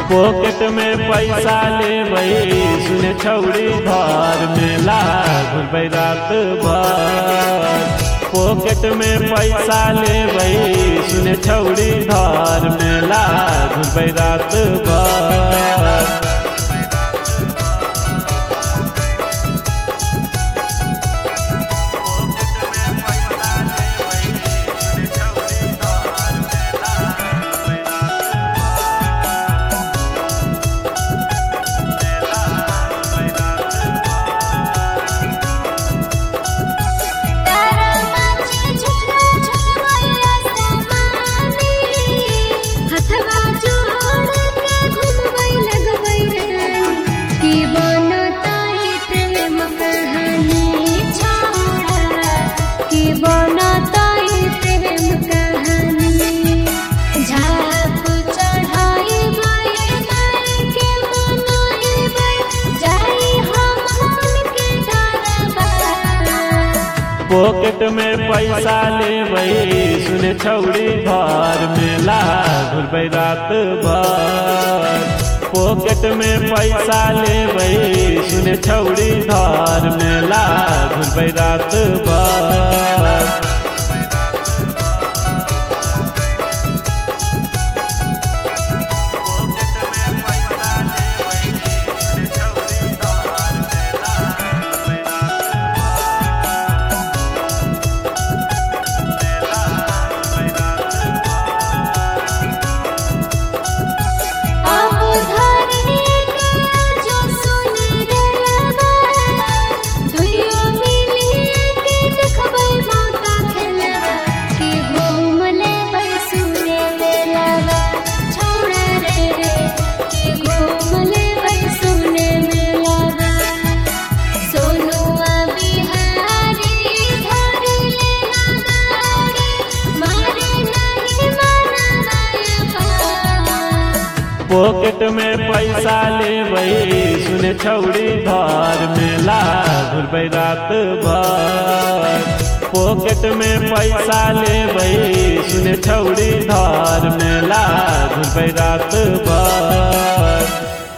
Pocket में पैसा लेबै सुने छौड़ी घर मेला घुरबै रात भर। पॉकेट में पैसा लेबै सुने छौड़ी घर मेला घुरबै रात भर। पॉकेट में पैसा लेबै सुने छौड़ी घर मेला घुरबै रात भर। पॉकेट में पैसा लेबै सुने छौड़ी घर मेला घुरबै रात भर। पॉकेट में पैसा लेबै सुने छौड़ी घर मेला घुरबै रात भर। पॉकेट में पैसा लेबै सुने छौड़ी घर मेला घुरबै रात भर।